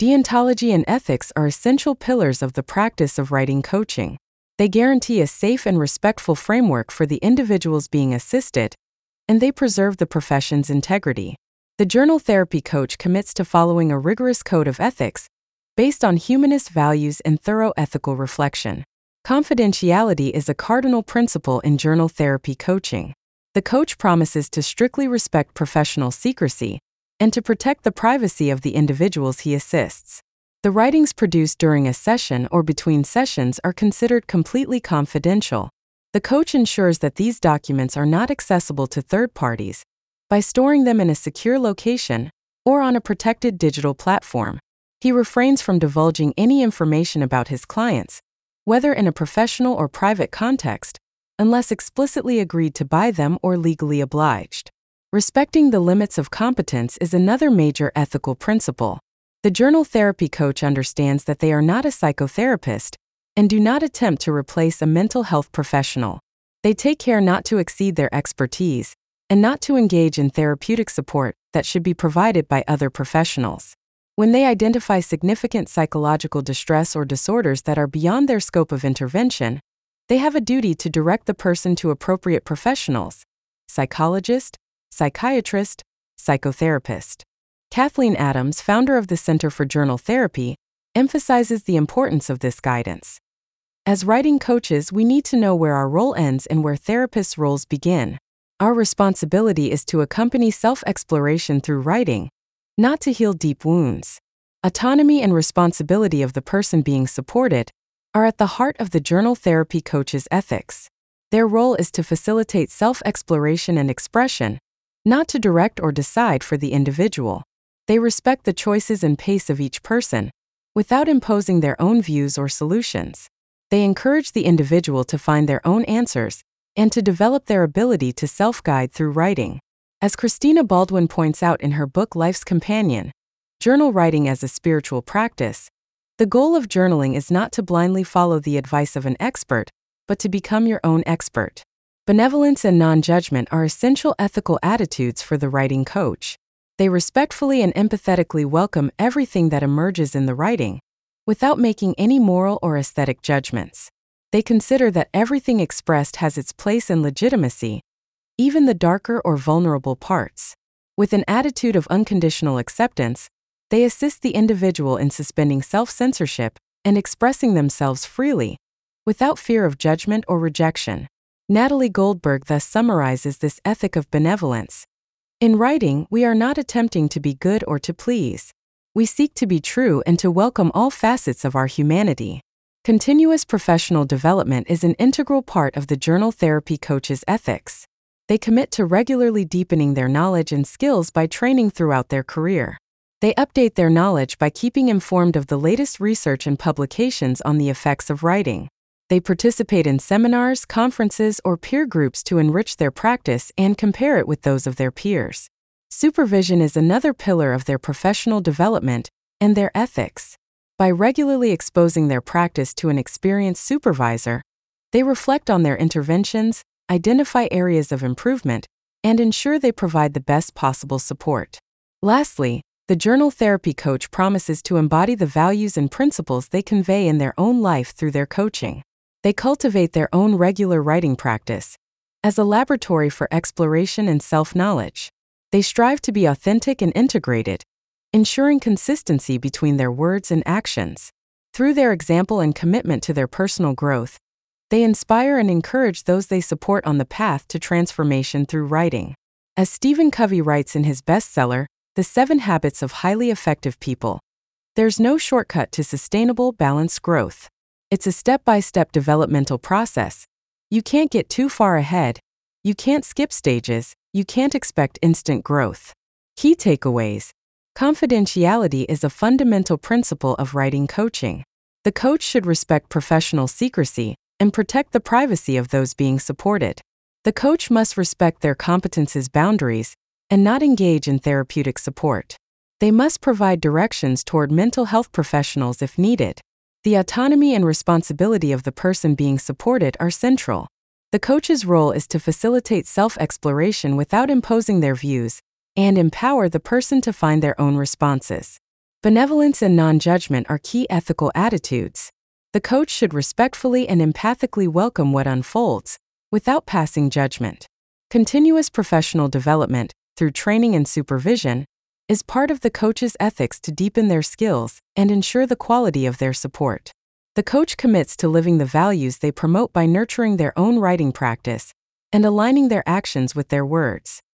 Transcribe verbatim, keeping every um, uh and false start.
Deontology and ethics are essential pillars of the practice of writing coaching. They guarantee a safe and respectful framework for the individuals being assisted, and they preserve the profession's integrity. The journal therapy coach commits to following a rigorous code of ethics based on humanist values and thorough ethical reflection. Confidentiality is a cardinal principle in journal therapy coaching. The coach promises to strictly respect professional secrecy and to protect the privacy of the individuals he assists. The writings produced during a session or between sessions are considered completely confidential. The coach ensures that these documents are not accessible to third parties by storing them in a secure location or on a protected digital platform. He refrains from divulging any information about his clients, whether in a professional or private context, unless explicitly agreed to by them or legally obliged. Respecting the limits of competence is another major ethical principle. The journal therapy coach understands that they are not a psychotherapist and do not attempt to replace a mental health professional. They take care not to exceed their expertise and not to engage in therapeutic support that should be provided by other professionals. When they identify significant psychological distress or disorders that are beyond their scope of intervention, they have a duty to direct the person to appropriate professionals: psychologist, psychiatrist, psychotherapist. Kathleen Adams, founder of the Center for Journal Therapy, emphasizes the importance of this guidance. As writing coaches, we need to know where our role ends and where therapists' roles begin. Our responsibility is to accompany self-exploration through writing, not to heal deep wounds. Autonomy and responsibility of the person being supported are at the heart of the journal therapy coach's ethics. Their role is to facilitate self-exploration and expression, not to direct or decide for the individual. They respect the choices and pace of each person, without imposing their own views or solutions. They encourage the individual to find their own answers and to develop their ability to self-guide through writing. As Christina Baldwin points out in her book Life's Companion, Journal Writing as a Spiritual Practice, the goal of journaling is not to blindly follow the advice of an expert, but to become your own expert. Benevolence and non-judgment are essential ethical attitudes for the writing coach. They respectfully and empathetically welcome everything that emerges in the writing, without making any moral or aesthetic judgments. They consider that everything expressed has its place and legitimacy, even the darker or vulnerable parts. With an attitude of unconditional acceptance, they assist the individual in suspending self-censorship and expressing themselves freely, without fear of judgment or rejection. Natalie Goldberg thus summarizes this ethic of benevolence. In writing, we are not attempting to be good or to please. We seek to be true and to welcome all facets of our humanity. Continuous professional development is an integral part of the journal therapy coach's ethics. They commit to regularly deepening their knowledge and skills by training throughout their career. They update their knowledge by keeping informed of the latest research and publications on the effects of writing. They participate in seminars, conferences, or peer groups to enrich their practice and compare it with those of their peers. Supervision is another pillar of their professional development and their ethics. By regularly exposing their practice to an experienced supervisor, they reflect on their interventions, identify areas of improvement, and ensure they provide the best possible support. Lastly, the journal therapy coach promises to embody the values and principles they convey in their own life through their coaching. They cultivate their own regular writing practice as a laboratory for exploration and self-knowledge. They strive to be authentic and integrated, ensuring consistency between their words and actions. Through their example and commitment to their personal growth, they inspire and encourage those they support on the path to transformation through writing. As Stephen Covey writes in his bestseller, The Seven Habits of Highly Effective People, there's no shortcut to sustainable, balanced growth. It's a step-by-step developmental process. You can't get too far ahead. You can't skip stages. You can't expect instant growth. Key takeaways. Confidentiality is a fundamental principle of writing coaching. The coach should respect professional secrecy and protect the privacy of those being supported. The coach must respect their competence's boundaries and not engage in therapeutic support. They must provide directions toward mental health professionals if needed. The autonomy and responsibility of the person being supported are central. The coach's role is to facilitate self-exploration without imposing their views and empower the person to find their own responses. Benevolence and non-judgment are key ethical attitudes. The coach should respectfully and empathically welcome what unfolds, without passing judgment. Continuous professional development, through training and supervision, is part of the coach's ethics to deepen their skills and ensure the quality of their support. The coach commits to living the values they promote by nurturing their own writing practice and aligning their actions with their words.